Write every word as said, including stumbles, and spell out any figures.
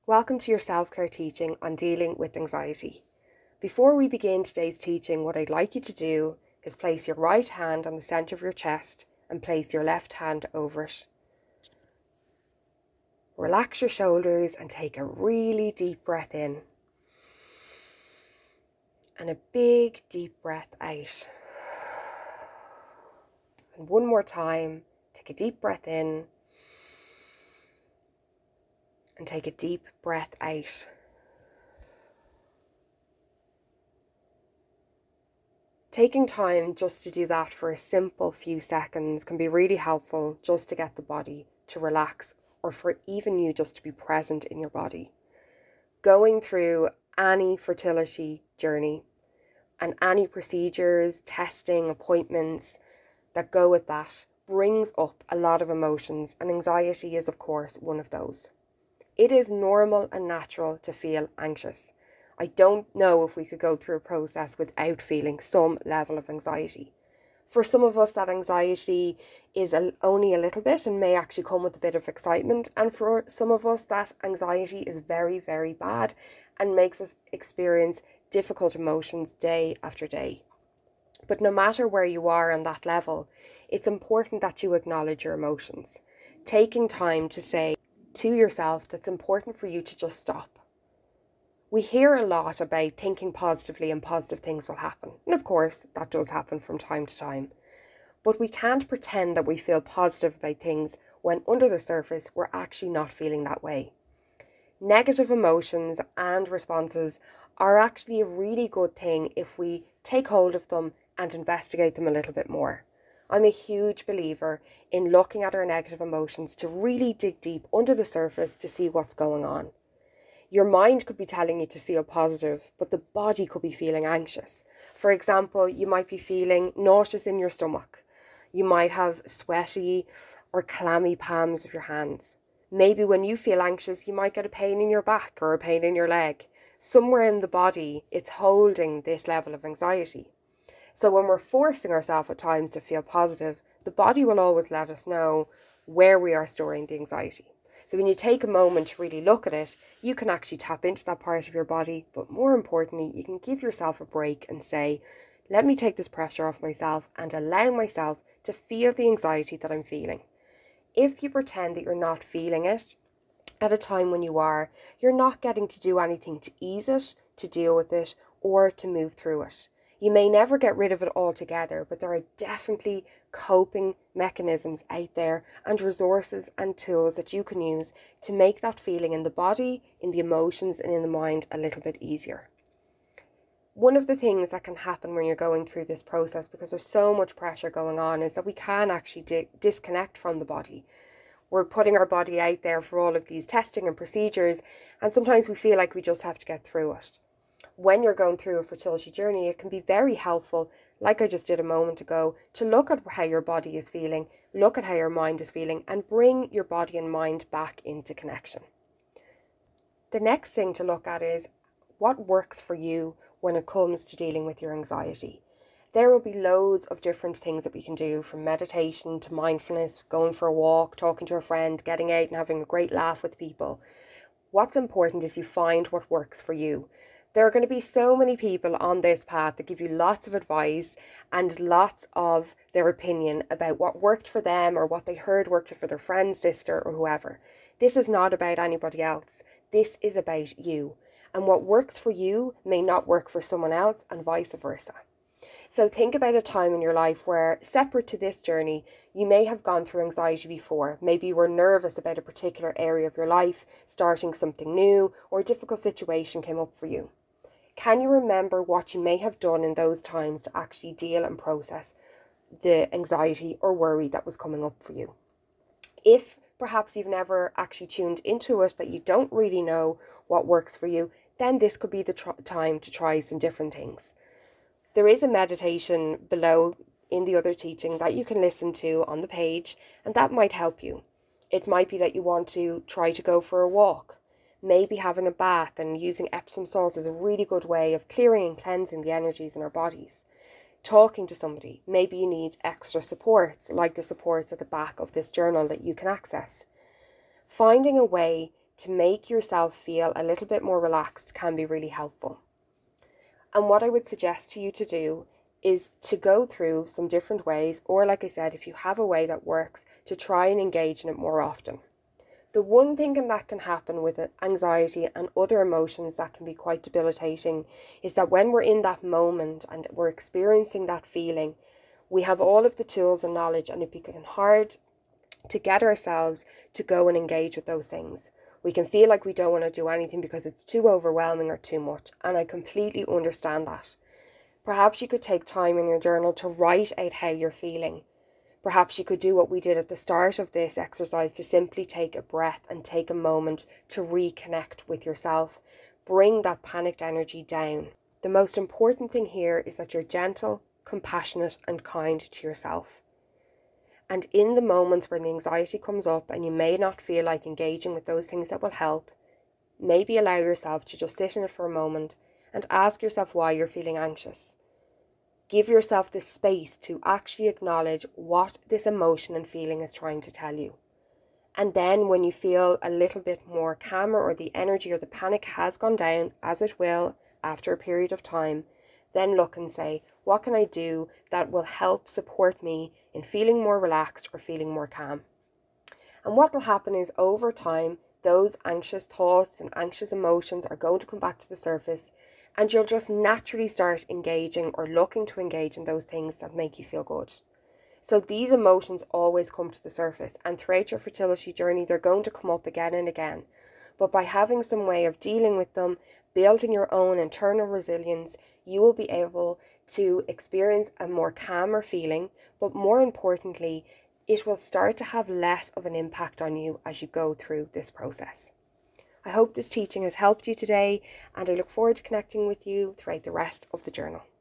Welcome to your self-care teaching on dealing with anxiety. Before we begin today's teaching, what I'd like you to do is place your right hand on the centre of your chest and place your left hand over it. Relax your shoulders and take a really deep breath in. And a big deep breath out. And one more time, take a deep breath in. And take a deep breath out. Taking time just to do that for a simple few seconds can be really helpful just to get the body to relax, or for even you just to be present in your body. Going through any fertility journey and any procedures, testing, appointments that go with that brings up a lot of emotions, and anxiety is of course one of those. It is normal and natural to feel anxious. I don't know if we could go through a process without feeling some level of anxiety. For some of us, that anxiety is a, only a little bit and may actually come with a bit of excitement. And for some of us, that anxiety is very, very bad and makes us experience difficult emotions day after day. But no matter where you are on that level, it's important that you acknowledge your emotions. Taking time to say to yourself that's important for you to just stop. We hear a lot about thinking positively and positive things will happen. And of course, that does happen from time to time. But we can't pretend that we feel positive about things when under the surface we're actually not feeling that way. Negative emotions and responses are actually a really good thing if we take hold of them and investigate them a little bit more. I'm a huge believer in looking at our negative emotions to really dig deep under the surface to see what's going on. Your mind could be telling you to feel positive, but the body could be feeling anxious. For example, you might be feeling nauseous in your stomach. You might have sweaty or clammy palms of your hands. Maybe when you feel anxious, you might get a pain in your back or a pain in your leg. Somewhere in the body, it's holding this level of anxiety. So when we're forcing ourselves at times to feel positive, the body will always let us know where we are storing the anxiety. So when you take a moment to really look at it, you can actually tap into that part of your body. But more importantly, you can give yourself a break and say, let me take this pressure off myself and allow myself to feel the anxiety that I'm feeling. If you pretend that you're not feeling it at a time when you are, you're not getting to do anything to ease it, to deal with it, or to move through it. You may never get rid of it altogether, but there are definitely coping mechanisms out there and resources and tools that you can use to make that feeling in the body, in the emotions, and in the mind a little bit easier. One of the things that can happen when you're going through this process, because there's so much pressure going on, is that we can actually di- disconnect from the body. We're putting our body out there for all of these testing and procedures, and sometimes we feel like we just have to get through it. When you're going through a fertility journey, it can be very helpful, like I just did a moment ago, to look at how your body is feeling, look at how your mind is feeling, and bring your body and mind back into connection. The next thing to look at is what works for you when it comes to dealing with your anxiety. There will be loads of different things that we can do, from meditation to mindfulness, going for a walk, talking to a friend, getting out and having a great laugh with people. What's important is you find what works for you. There are going to be so many people on this path that give you lots of advice and lots of their opinion about what worked for them or what they heard worked for their friend, sister, or whoever. This is not about anybody else. This is about you. And what works for you may not work for someone else, and vice versa. So think about a time in your life where, separate to this journey, you may have gone through anxiety before. Maybe you were nervous about a particular area of your life, starting something new, or a difficult situation came up for you. Can you remember what you may have done in those times to actually deal and process the anxiety or worry that was coming up for you? If perhaps you've never actually tuned into it, that you don't really know what works for you, then this could be the tr- time to try some different things. There is a meditation below in the other teaching that you can listen to on the page, and that might help you. It might be that you want to try to go for a walk. Maybe having a bath and using Epsom salts is a really good way of clearing and cleansing the energies in our bodies. Talking to somebody. Maybe you need extra supports, like the supports at the back of this journal that you can access. Finding a way to make yourself feel a little bit more relaxed can be really helpful. And what I would suggest to you to do is to go through some different ways, or like I said, if you have a way that works, to try and engage in it more often. The one thing that can happen with anxiety and other emotions that can be quite debilitating is that when we're in that moment and we're experiencing that feeling, we have all of the tools and knowledge, and it becomes hard to get ourselves to go and engage with those things. We can feel like we don't want to do anything because it's too overwhelming or too much, and I completely understand that. Perhaps you could take time in your journal to write out how you're feeling. Perhaps you could do what we did at the start of this exercise, to simply take a breath and take a moment to reconnect with yourself. Bring that panicked energy down. The most important thing here is that you're gentle, compassionate, and kind to yourself. And in the moments when the anxiety comes up and you may not feel like engaging with those things that will help, maybe allow yourself to just sit in it for a moment and ask yourself why you're feeling anxious. Give yourself the space to actually acknowledge what this emotion and feeling is trying to tell you. And then when you feel a little bit more calmer, or the energy or the panic has gone down, as it will after a period of time, then look and say, what can I do that will help support me in feeling more relaxed or feeling more calm? And what will happen is, over time, those anxious thoughts and anxious emotions are going to come back to the surface, and you'll just naturally start engaging or looking to engage in those things that make you feel good. So these emotions always come to the surface, and throughout your fertility journey, they're going to come up again and again. But by having some way of dealing with them, building your own internal resilience, you will be able to experience a more calmer feeling, but more importantly, it will start to have less of an impact on you as you go through this process. I hope this teaching has helped you today, and I look forward to connecting with you throughout the rest of the journal.